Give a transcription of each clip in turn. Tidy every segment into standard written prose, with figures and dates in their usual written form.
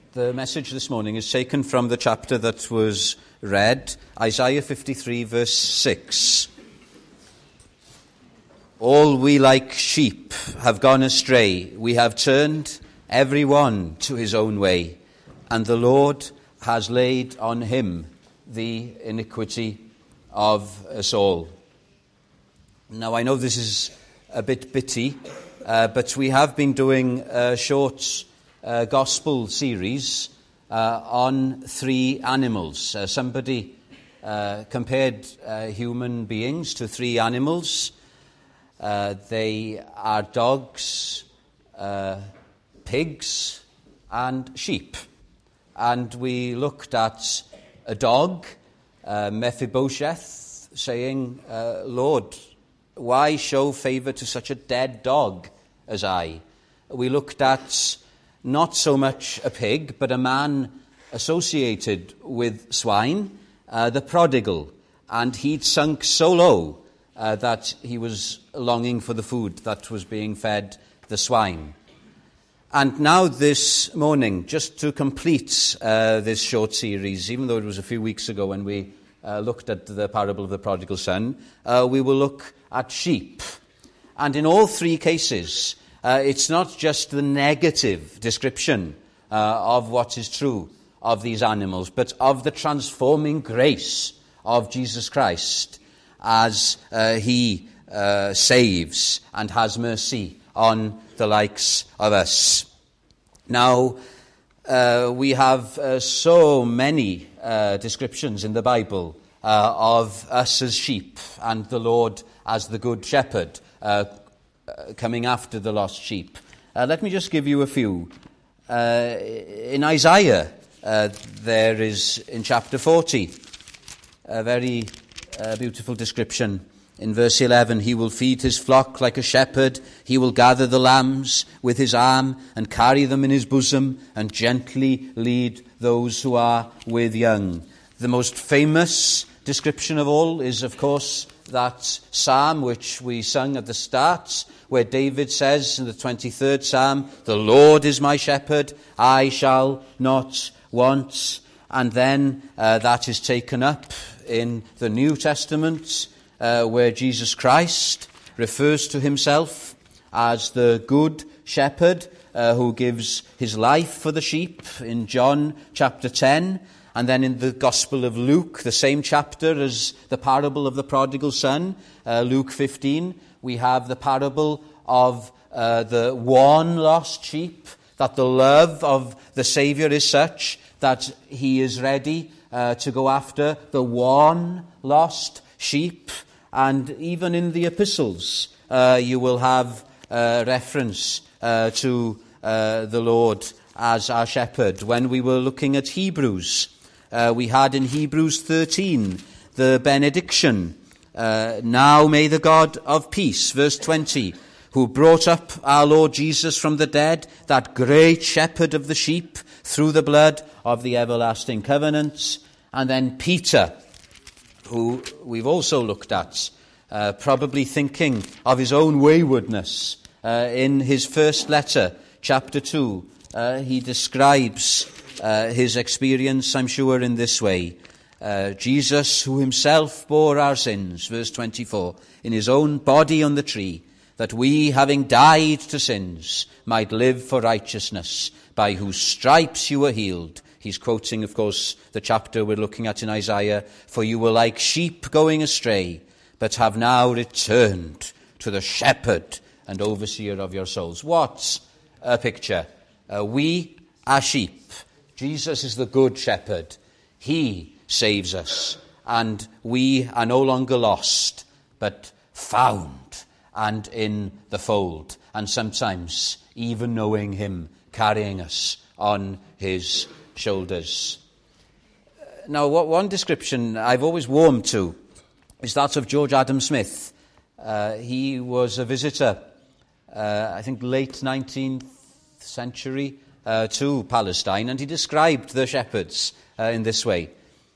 The message this morning is taken from the chapter that was read, Isaiah 53, verse 6. All we like sheep have gone astray. We have turned every one to his own way, and the Lord has laid on him the iniquity of us all. Now, I know this is a bit bitty, but we have been doing short gospel series on three animals. Somebody compared human beings to three animals. They are dogs, pigs, and sheep. And we looked at a dog, Mephibosheth, saying, Lord, why show favour to such a dead dog as I? We looked at not so much a pig, but a man associated with swine, the prodigal, and he'd sunk so low that he was longing for the food that was being fed the swine. And now this morning, just to complete this short series, even though it was a few weeks ago when we looked at the parable of the prodigal son, we will look at sheep. And in all three cases, it's not just the negative description of what is true of these animals, but of the transforming grace of Jesus Christ as he saves and has mercy on the likes of us. Now, we have so many descriptions in the Bible of us as sheep and the Lord as the good shepherd coming after the lost sheep. Let me just give you a few. In Isaiah, there is, in chapter 40, a very beautiful description. In verse 11, he will feed his flock like a shepherd. He will gather the lambs with his arm and carry them in his bosom and gently lead those who are with young. The most famous description of all is, of course, that psalm which we sung at the start, where David says in the 23rd psalm, the Lord is my shepherd, I shall not want. And then that is taken up in the New Testament, where Jesus Christ refers to himself as the good shepherd who gives his life for the sheep in John chapter 10. And then in the Gospel of Luke, the same chapter as the parable of the prodigal son, Luke 15, we have the parable of the one lost sheep, that the love of the Saviour is such that he is ready to go after the one lost sheep. And even in the epistles, you will have reference to the Lord as our shepherd. When we were looking at Hebrews, we had in Hebrews 13 the benediction. Now may the God of peace, verse 20, who brought up our Lord Jesus from the dead, that great shepherd of the sheep, through the blood of the everlasting covenants. And then Peter, who we've also looked at, probably thinking of his own waywardness. In his first letter, chapter 2, he describes his experience, I'm sure, in this way. Jesus, who himself bore our sins, verse 24, in his own body on the tree, that we, having died to sins, might live for righteousness, by whose stripes you were healed. He's quoting, of course, the chapter we're looking at in Isaiah. For you were like sheep going astray, but have now returned to the shepherd and overseer of your souls. What a picture. We are sheep. Jesus is the good shepherd. He saves us. And we are no longer lost, but found and in the fold. And sometimes even knowing him, carrying us on his shoulders. Now, one description I've always warmed to is that of George Adam Smith. He was a visitor, I think late 19th century, to Palestine, and he described the shepherds in this way.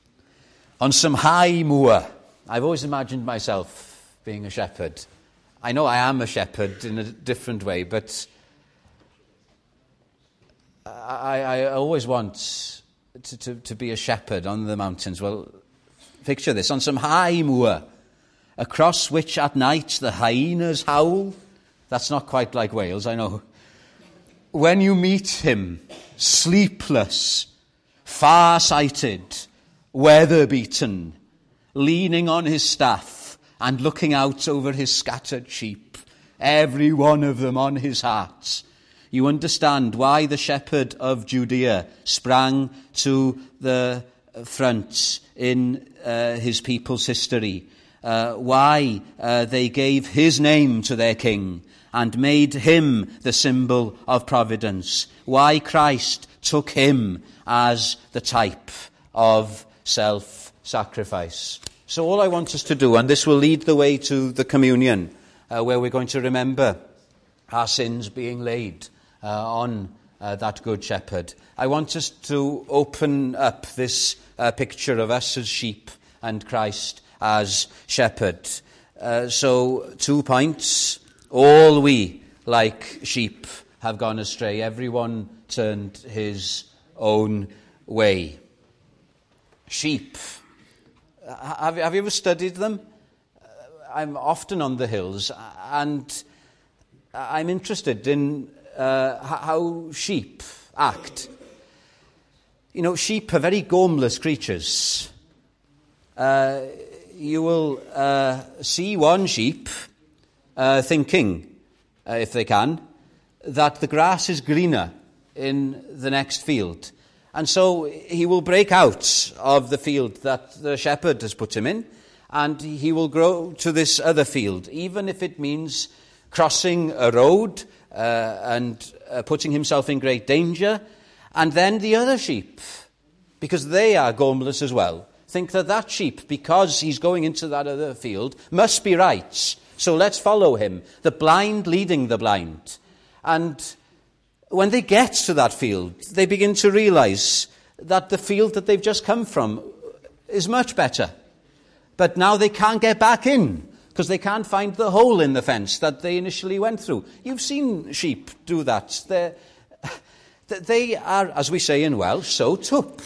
On some high moor, I've always imagined myself being a shepherd. I know I am a shepherd in a different way, but I always want to be a shepherd on the mountains. Well, picture this, on some high moor, across which at night the hyenas howl. That's not quite like Wales, I know. When you meet him, sleepless, far-sighted, weather-beaten, leaning on his staff and looking out over his scattered sheep, every one of them on his heart, you understand why the shepherd of Judea sprang to the front in his people's history, why they gave his name to their king and made him the symbol of providence, why Christ took him as the type of self-sacrifice. So all I want us to do, and this will lead the way to the communion, where we're going to remember our sins being laid on that good shepherd. I want us to open up this picture of us as sheep and Christ as shepherd. So 2 points. All we, like sheep, have gone astray. Everyone turned his own way. Sheep. Have you ever studied them? I'm often on the hills, and I'm interested in how sheep act. You know, sheep are very gormless creatures. You will see one sheep thinking, if they can, that the grass is greener in the next field. And so he will break out of the field that the shepherd has put him in, and he will go to this other field, even if it means crossing a road and putting himself in great danger. And then the other sheep, because they are gormless as well, think that sheep, because he's going into that other field, must be right. So let's follow him, the blind leading the blind. And when they get to that field, they begin to realize that the field that they've just come from is much better. But now they can't get back in because they can't find the hole in the fence that they initially went through. You've seen sheep do that. They are, as we say in Welsh, so tup.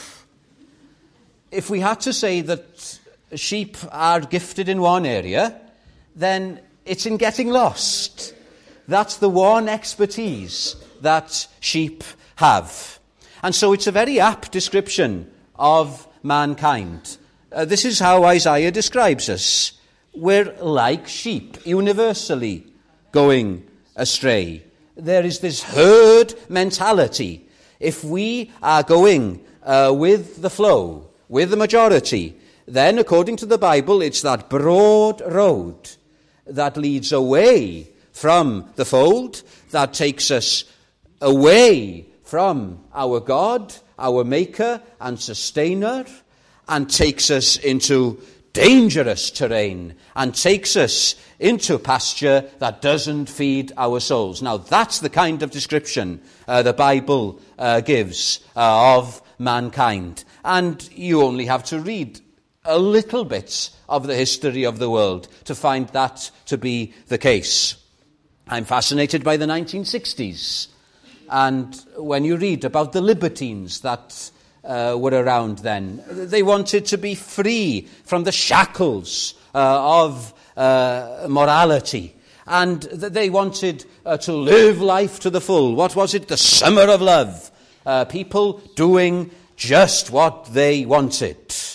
If we had to say that sheep are gifted in one area, then it's in getting lost. That's the one expertise that sheep have. And so it's a very apt description of mankind. This is how Isaiah describes us. We're like sheep, universally going astray. There is this herd mentality. If we are going with the flow, with the majority, then according to the Bible, it's that broad road that leads away from the fold, that takes us away from our God, our Maker and Sustainer, and takes us into dangerous terrain, and takes us into pasture that doesn't feed our souls. Now, that's the kind of description the Bible gives of mankind. And you only have to read a little bit of the history of the world to find that to be the case. I'm fascinated by the 1960s. And when you read about the libertines that were around then, they wanted to be free from the shackles of morality. And they wanted to live life to the full. What was it? The summer of love. People doing just what they wanted.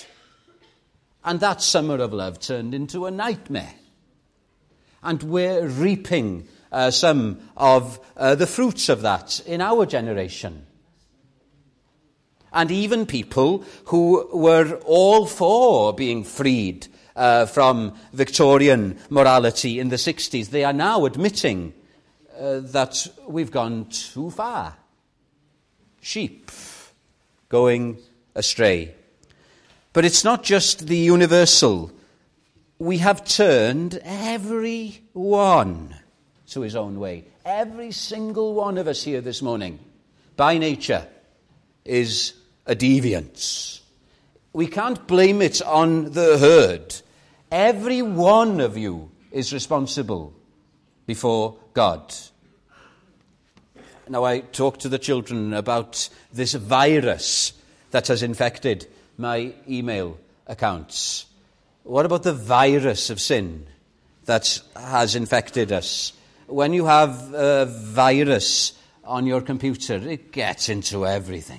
And that summer of love turned into a nightmare. And we're reaping some of the fruits of that in our generation. And even people who were all for being freed from Victorian morality in the 60s, they are now admitting that we've gone too far. Sheep going astray. But it's not just the universal. We have turned everyone to his own way. Every single one of us here this morning, by nature, is a deviance. We can't blame it on the herd. Every one of you is responsible before God. Now, I talk to the children about this virus that has infected my email accounts. What about the virus of sin that has infected us? When you have a virus on your computer, it gets into everything.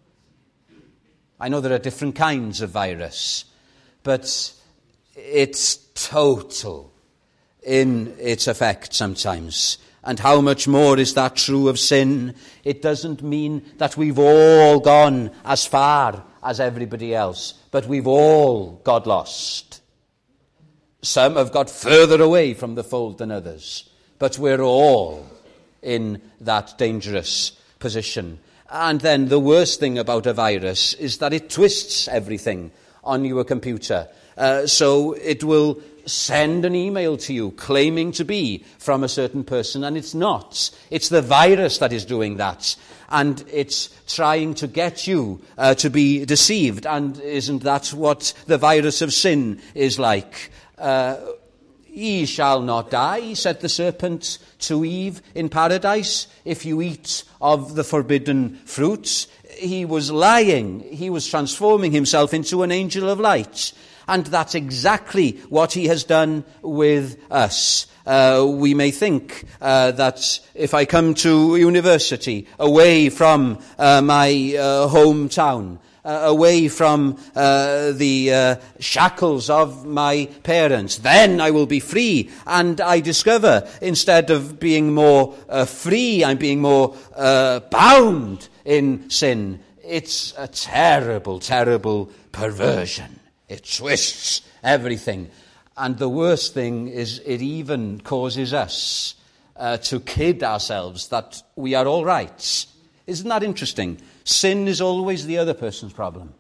I know there are different kinds of virus, but it's total in its effect sometimes. And how much more is that true of sin? It doesn't mean that we've all gone as far as everybody else, but we've all got lost. Some have got further away from the fold than others, but we're all in that dangerous position. And then the worst thing about a virus is that it twists everything on your computer. So it will send an email to you claiming to be from a certain person, and it's not. It's the virus that is doing that. And it's trying to get you to be deceived. And isn't that what the virus of sin is like? Ye shall not die, said the serpent to Eve in paradise, if you eat of the forbidden fruits. He was lying. He was transforming himself into an angel of light. And that's exactly what he has done with us. We may think that if I come to university away from my hometown, away from the shackles of my parents, then I will be free. And I discover, instead of being more free, I'm being more bound in sin. It's a terrible, terrible perversion. It twists everything. And the worst thing is it even causes us to kid ourselves that we are all right. Isn't that interesting? Sin is always the other person's problem.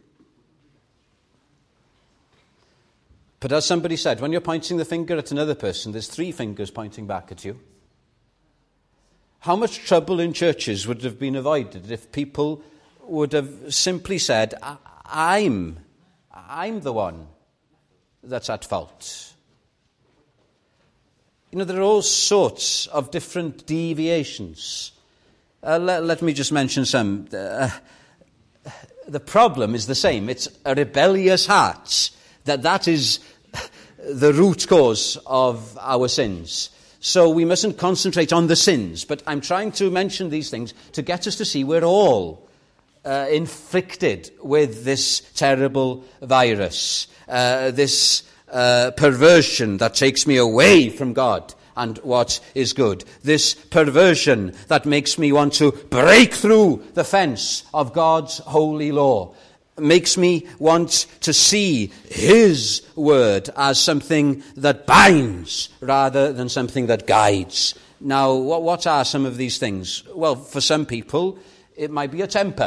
But as somebody said, when you're pointing the finger at another person, there's 3 fingers pointing back at you. How much trouble in churches would have been avoided if people would have simply said, I'm the one that's at fault. You know, there are all sorts of different deviations. Let me just mention some. The problem is the same. It's a rebellious heart. That is the root cause of our sins. So we mustn't concentrate on the sins. But I'm trying to mention these things to get us to see we're all inflicted with this terrible virus, this perversion that takes me away from God and what is good, this perversion that makes me want to break through the fence of God's holy law, makes me want to see his word as something that binds rather than something that guides. Now, what are some of these things? Well, for some people, it might be a temper.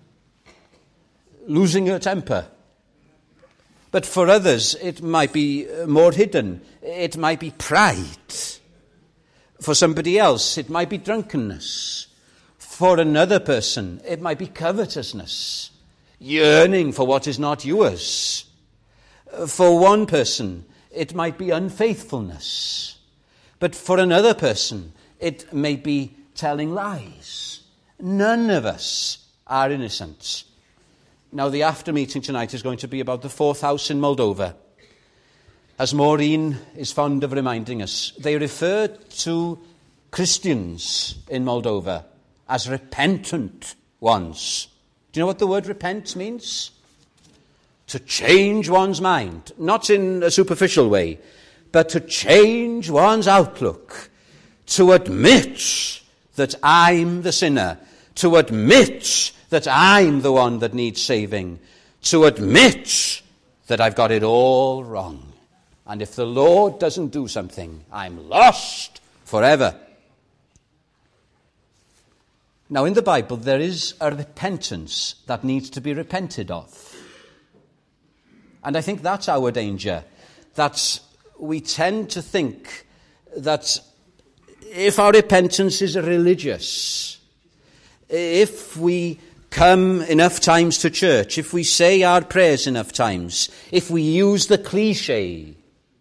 Losing your temper. But for others, it might be more hidden. It might be pride. For somebody else, it might be drunkenness. For another person, it might be covetousness, yearning for what is not yours. For one person, it might be unfaithfulness. But for another person, it may be telling lies. None of us are innocent. Now, the after meeting tonight is going to be about the 4th house in Moldova. As Maureen is fond of reminding us, they refer to Christians in Moldova as repentant ones. Do you know what the word repent means? To change one's mind, not in a superficial way, but to change one's outlook, to admit that I'm the sinner, to admit that I'm the one that needs saving, to admit that I've got it all wrong. And if the Lord doesn't do something, I'm lost forever. Now, in the Bible, there is a repentance that needs to be repented of. And I think that's our danger, that we tend to think that if our repentance is religious, if we come enough times to church, if we say our prayers enough times, if we use the cliche,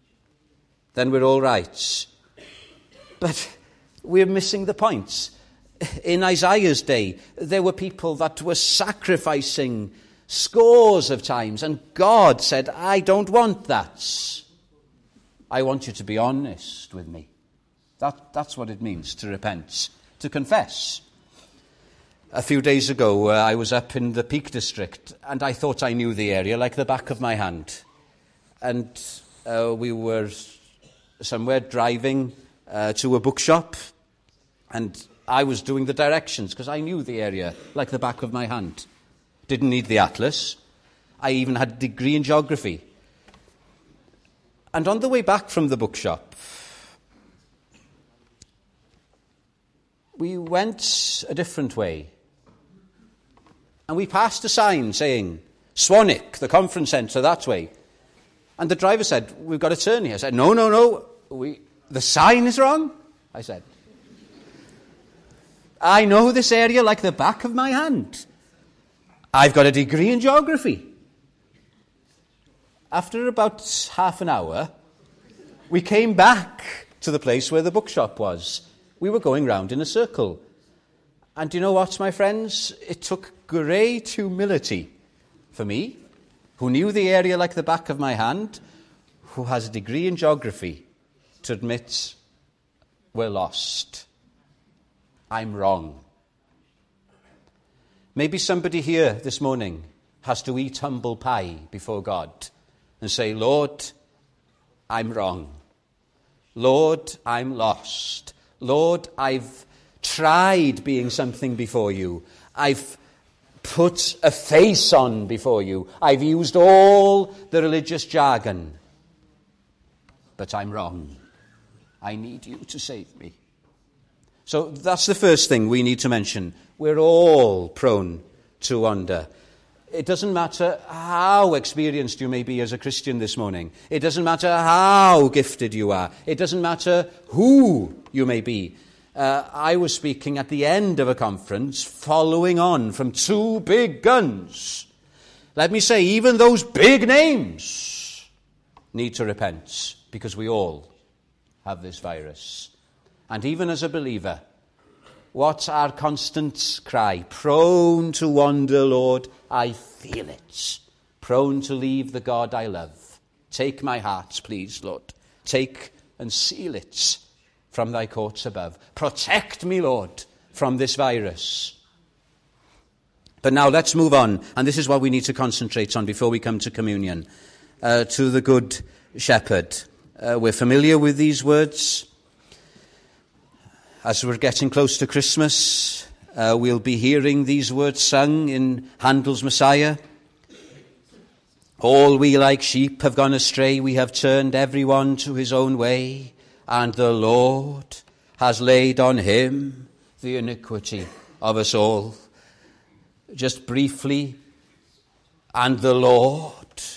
then we're all right. But we're missing the point. In Isaiah's day, there were people that were sacrificing scores of times, and God said, I don't want that. I want you to be honest with me. That's what it means to repent, to confess. A few days ago, I was up in the Peak District, and I thought I knew the area like the back of my hand. And we were somewhere driving to a bookshop, and I was doing the directions because I knew the area like the back of my hand. Didn't need the atlas. I even had a degree in geography. And on the way back from the bookshop, we went a different way. And we passed a sign saying, Swanwick, the conference centre, that way. And the driver said, we've got to turn here. I said, no, the sign is wrong, I said. I know this area like the back of my hand. I've got a degree in geography. After about half an hour, we came back to the place where the bookshop was. We were going round in a circle. And do you know what, my friends? It took great humility for me, who knew the area like the back of my hand, who has a degree in geography, to admit we're lost. I'm wrong. Maybe somebody here this morning has to eat humble pie before God and say, Lord, I'm wrong. Lord, I'm lost. Lord, I've tried being something before you. I've put a face on before you. I've used all the religious jargon. But I'm wrong. I need you to save me. So that's the first thing we need to mention. We're all prone to wander. It doesn't matter how experienced you may be as a Christian this morning. It doesn't matter how gifted you are. It doesn't matter who you may be. I was speaking at the end of a conference following on from two big guns. Let me say, even those big names need to repent because we all have this virus. And even as a believer, what's our constant cry? Prone to wander, Lord, I feel it. Prone to leave the God I love. Take my heart, please, Lord. Take and seal it from thy courts above. Protect me, Lord, from this virus. But now let's move on, and this is what we need to concentrate on before we come to communion, to the Good Shepherd. We're familiar with these words. As we're getting close to Christmas, we'll be hearing these words sung in Handel's Messiah. All we like sheep have gone astray, we have turned everyone to his own way, and the Lord has laid on him the iniquity of us all. Just briefly, and the Lord,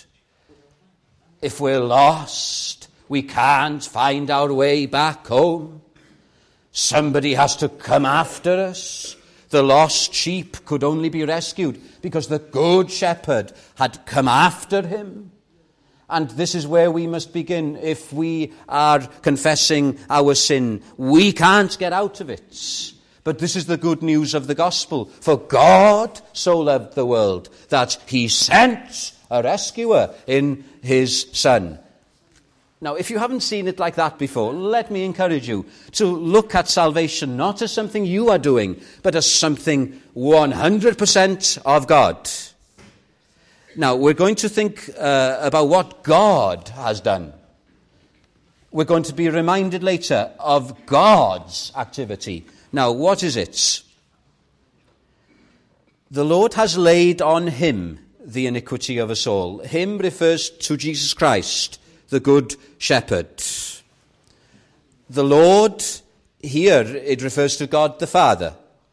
if we're lost, we can't find our way back home, somebody has to come after us. The lost sheep could only be rescued because the Good Shepherd had come after him. And this is where we must begin. If we are confessing our sin, we can't get out of it. But this is the good news of the gospel. For God so loved the world that he sent a rescuer in his Son. Now, if you haven't seen it like that before, let me encourage you to look at salvation not as something you are doing, but as something 100% of God. Now, we're going to think about what God has done. We're going to be reminded later of God's activity. Now, what is it? The Lord has laid on him the iniquity of us all. Him refers to Jesus Christ, the Good Shepherd. The Lord, here it refers to God the Father.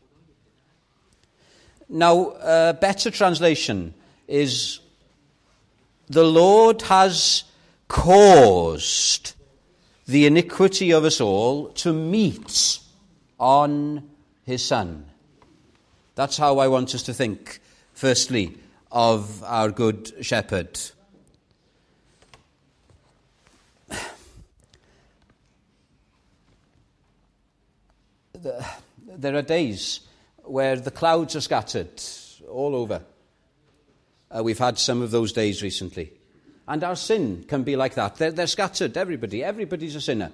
Now, a better translation is, the Lord has caused the iniquity of us all to meet on his Son. That's how I want us to think, firstly, of our Good Shepherd. there are days where the clouds are scattered all over. We've had some of those days recently. And our sin can be like that. They're scattered, everybody's a sinner.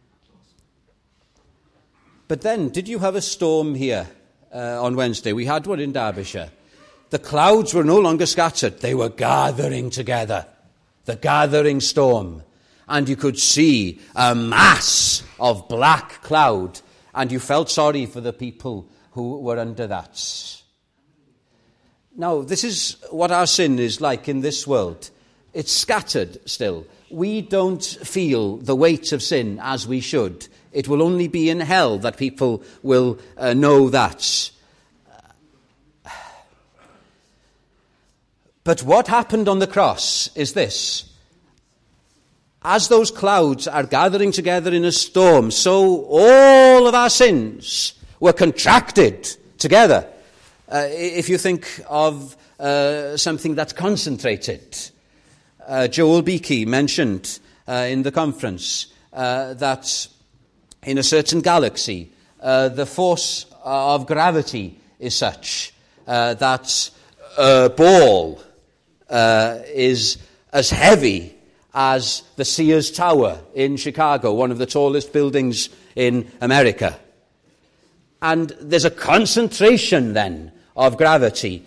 But then, did you have a storm here on Wednesday? We had one in Derbyshire. The clouds were no longer scattered. They were gathering together. The gathering storm. And you could see a mass of black cloud. And you felt sorry for the people who were under that. Now, this is what our sin is like in this world. It's scattered still. We don't feel the weight of sin as we should. It will only be in hell that people will know that. But what happened on the cross is this. As those clouds are gathering together in a storm, so all of our sins were contracted together. If you think of something that's concentrated, Joel Beakey mentioned in the conference that in a certain galaxy, the force of gravity is such that a ball is as heavy as the Sears Tower in Chicago, one of the tallest buildings in America. And there's a concentration then of gravity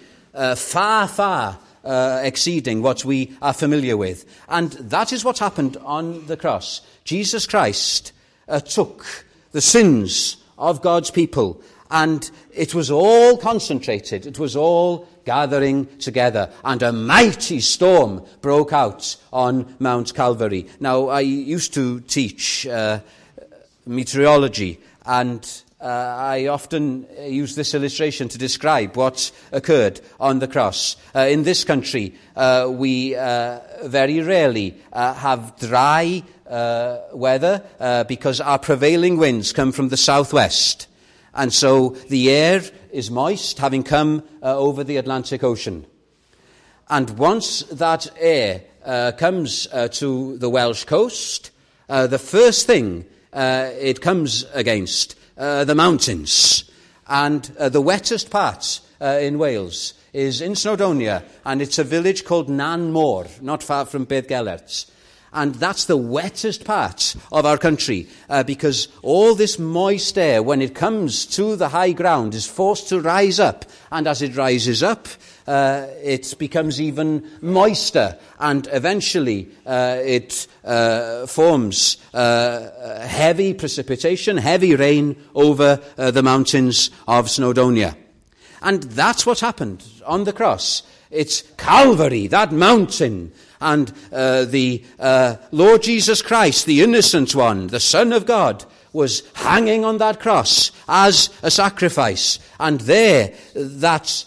far exceeding what we are familiar with. And that is what happened on the cross. Jesus Christ took the sins of God's people, and it was all concentrated. It was all gathering together, and a mighty storm broke out on Mount Calvary. Now, I used to teach meteorology, and I often use this illustration to describe what occurred on the cross. In this country, we very rarely have dry weather because our prevailing winds come from the southwest. And so the air is moist, having come over the Atlantic Ocean. And once that air comes to the Welsh coast, the first thing it comes against the mountains. And the wettest part in Wales is in Snowdonia, and it's a village called Nanmore, not far from Beddgelert. And that's the wettest part of our country, because all this moist air, when it comes to the high ground, is forced to rise up. And as it rises up, it becomes even moister, and eventually it forms heavy precipitation, heavy rain over the mountains of Snowdonia. And that's what happened on the cross. It's Calvary, that mountain, and the Lord Jesus Christ, the innocent one, the Son of God, was hanging on that cross as a sacrifice. And there, that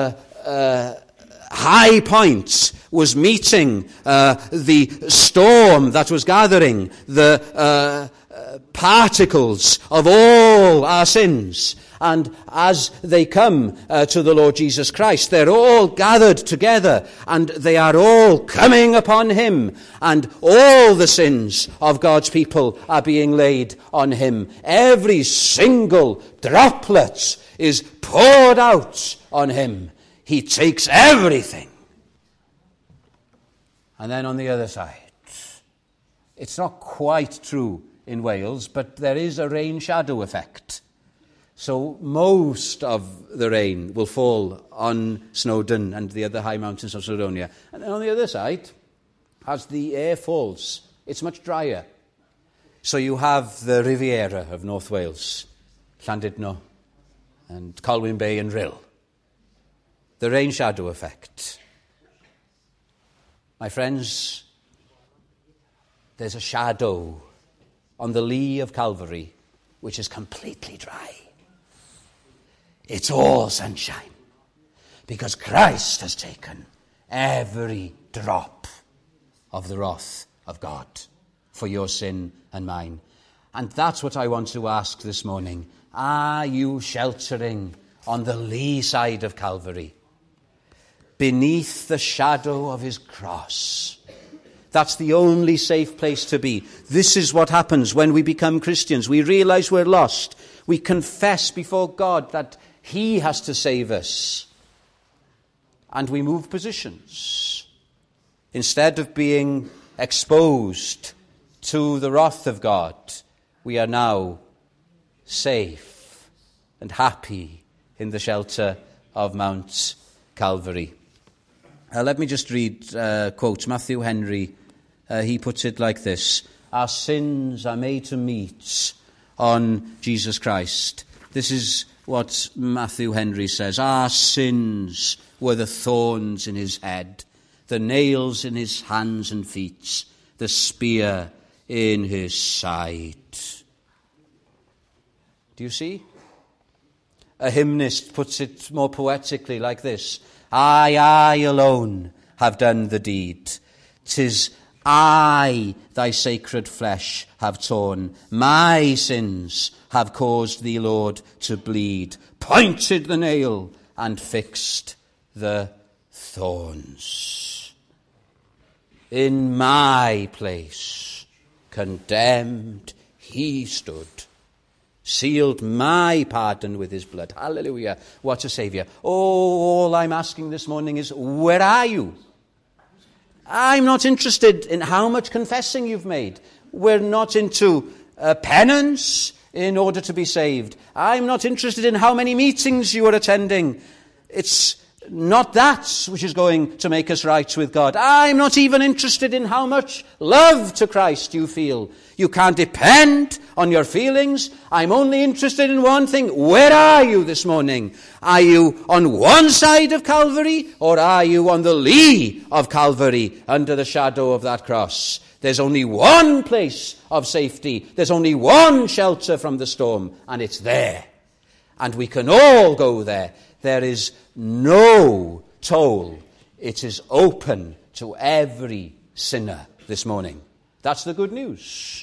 high point was meeting the storm that was gathering, the particles of all our sins. And as they come to the Lord Jesus Christ, they're all gathered together, and they are all coming upon him, and all the sins of God's people are being laid on him. Every single droplet is poured out on him. He takes everything. And then on the other side, it's not quite true in Wales, but there is a rain shadow effect. So most of the rain will fall on Snowdon and the other high mountains of Snowdonia. And then on the other side, as the air falls, it's much drier. So you have the Riviera of North Wales, Llandudno and Colwyn Bay and Rhyl. The rain shadow effect. My friends, there's a shadow on the lee of Calvary which is completely dry. It's all sunshine, because Christ has taken every drop of the wrath of God for your sin and mine. And that's what I want to ask this morning. Are you sheltering on the lee side of Calvary, beneath the shadow of his cross? That's the only safe place to be. This is what happens when we become Christians. We realize we're lost. We confess before God that he has to save us. And we move positions. Instead of being exposed to the wrath of God, we are now safe and happy in the shelter of Mount Calvary. Let me just read a quote. Matthew Henry, he puts it like this: our sins are made to meet on Jesus Christ. This is what Matthew Henry says. Our sins were the thorns in his head, the nails in his hands and feet, the spear in his side. Do you see? A hymnist puts it more poetically like this: I alone have done the deed. 'Tis I thy sacred flesh have torn. My sins have caused thee, Lord, to bleed. Pointed the nail and fixed the thorns. In my place, condemned, he stood. Sealed my pardon with his blood. Hallelujah. What a Saviour. Oh, all I'm asking this morning is, where are you? I'm not interested in how much confessing you've made. We're not into penance in order to be saved. I'm not interested in how many meetings you are attending. It's not that which is going to make us right with God. I'm not even interested in how much love to Christ you feel. You can't depend on your feelings. I'm only interested in one thing. Where are you this morning? Are you on one side of Calvary, or are you on the lee of Calvary under the shadow of that cross? There's only one place of safety. There's only one shelter from the storm, and it's there. And we can all go there. There is no toll. It is open to every sinner this morning. That's the good news.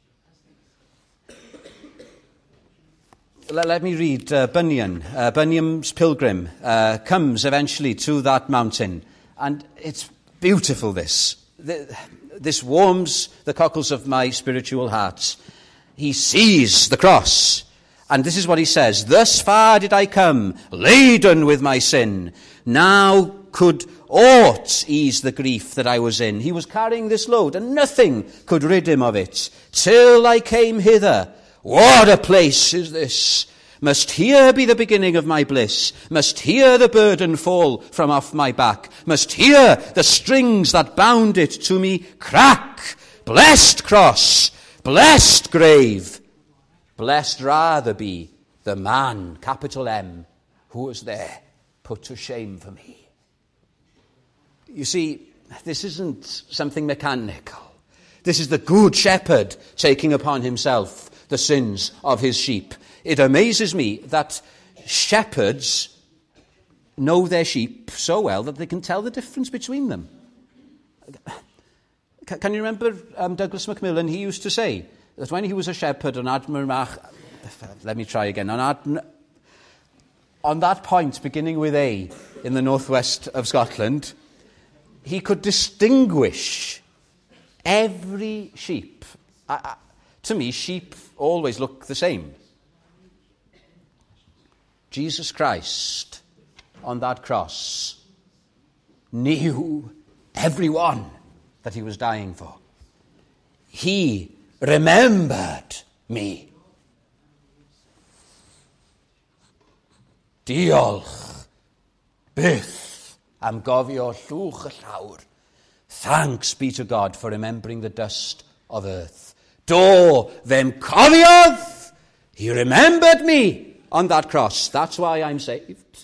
Let me read Bunyan. Bunyan's pilgrim comes eventually to that mountain. And it's beautiful, this. This warms the cockles of my spiritual heart. He sees the cross. And this is what he says: thus far did I come, laden with my sin. Now could aught ease the grief that I was in. He was carrying this load, and nothing could rid him of it. Till I came hither. What a place is this! Must here be the beginning of my bliss? Must here the burden fall from off my back? Must here the strings that bound it to me crack? Blessed cross, blessed grave, blessed rather be the man, capital M, who was there put to shame for me. You see, this isn't something mechanical. This is the good shepherd taking upon himself the sins of his sheep. It amazes me that shepherds know their sheep so well that they can tell the difference between them. Can you remember Douglas Macmillan? He used to say that when he was a shepherd on on that point beginning with A in the northwest of Scotland, he could distinguish every sheep. To me, sheep always look the same. Jesus Christ on that cross knew everyone that he was dying for. He remembered me. Diolch, byth am gofio llwch y llawr. Thanks be to God for remembering the dust of earth. Do them cofiodd, he remembered me on that cross. That's why I'm saved.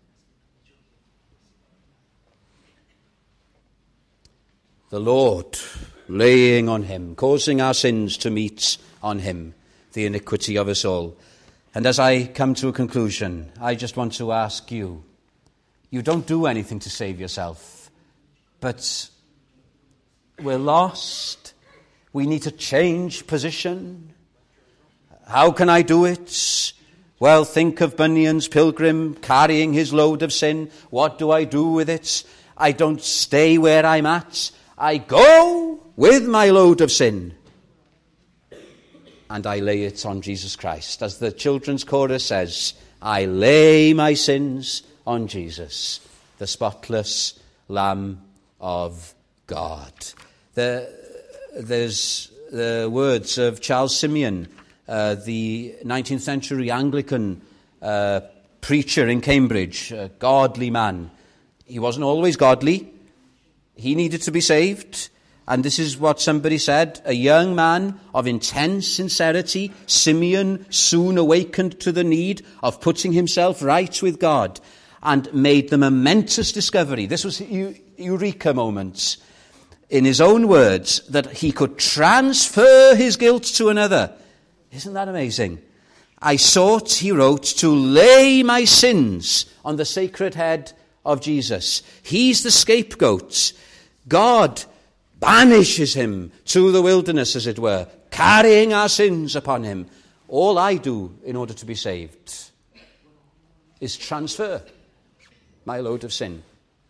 The Lord laying on him, causing our sins to meet on him, the iniquity of us all. And as I come to a conclusion, I just want to ask you, you don't do anything to save yourself, but we're lost. We need to change position. How can I do it? Well, think of Bunyan's pilgrim carrying his load of sin. What do I do with it? I don't stay where I'm at. I go with my load of sin. and I lay it on Jesus Christ. As the children's chorus says, I lay my sins on Jesus, the spotless Lamb of God. There's the words of Charles Simeon, the 19th century Anglican preacher in Cambridge, a godly man. He wasn't always godly. He needed to be saved. And this is what somebody said: a young man of intense sincerity, Simeon soon awakened to the need of putting himself right with God and made the momentous discovery. This was eureka moments. In his own words, that he could transfer his guilt to another. Isn't that amazing? I sought, he wrote, to lay my sins on the sacred head of Jesus. He's the scapegoat. God banishes him to the wilderness, as it were, carrying our sins upon him. All I do in order to be saved is transfer my load of sin.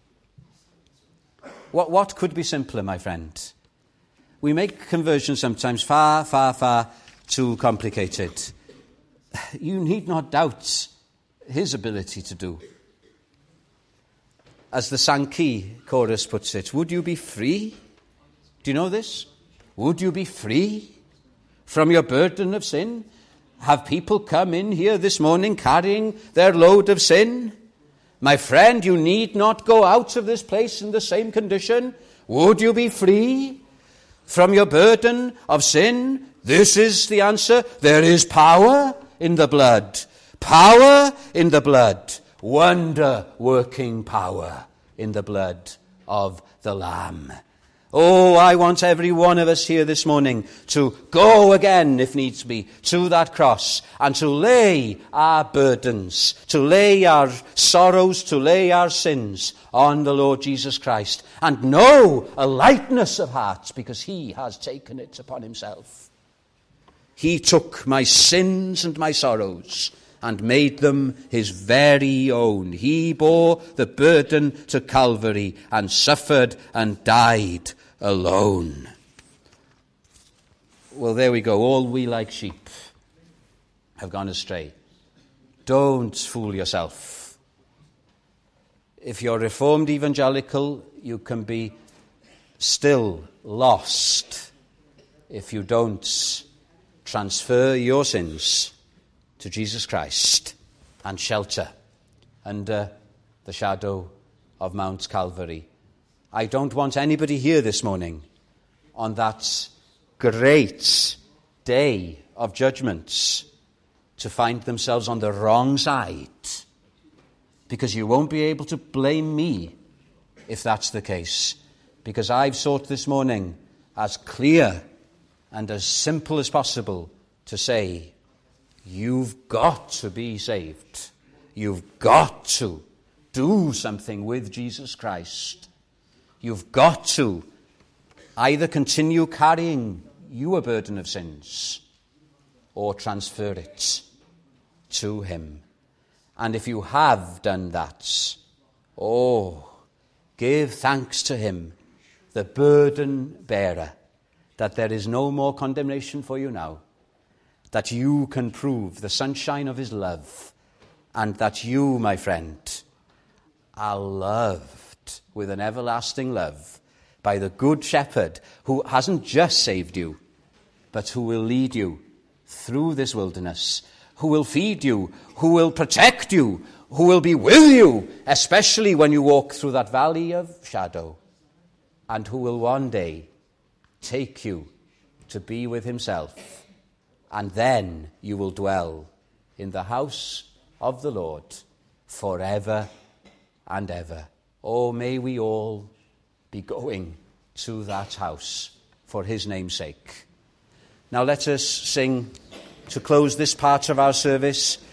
What could be simpler, my friend? We make conversion sometimes far, far, far too complicated. You need not doubt his ability to do. As the Sankey chorus puts it, would you be free? Do you know this? Would you be free from your burden of sin? Have people come in here this morning carrying their load of sin? My friend, you need not go out of this place in the same condition. Would you be free from your burden of sin? This is the answer. There is power in the blood. Power in the blood. Wonder-working power in the blood of the Lamb. Oh, I want every one of us here this morning to go again, if needs be, to that cross and to lay our burdens, to lay our sorrows, to lay our sins on the Lord Jesus Christ, and know a lightness of heart because he has taken it upon himself. He took my sins and my sorrows and made them his very own. He bore the burden to Calvary and suffered and died alone. Well, there we go. All we like sheep have gone astray. Don't fool yourself. If you're Reformed evangelical, you can be still lost if you don't transfer your sins to Jesus Christ and shelter under the shadow of Mount Calvary. I don't want anybody here this morning on that great day of judgment to find themselves on the wrong side, because you won't be able to blame me if that's the case, because I've sought this morning as clear and as simple as possible to say, you've got to be saved. You've got to do something with Jesus Christ. You've got to either continue carrying your burden of sins or transfer it to him. And if you have done that, give thanks to him, the burden bearer, that there is no more condemnation for you now, that you can prove the sunshine of his love, and that you, my friend, are loved with an everlasting love by the good shepherd who hasn't just saved you, but who will lead you through this wilderness, who will feed you, who will protect you, who will be with you, especially when you walk through that valley of shadow, and who will one day take you to be with himself. And then you will dwell in the house of the Lord forever and ever. Oh, may we all be going to that house for his name's sake. Now let us sing to close this part of our service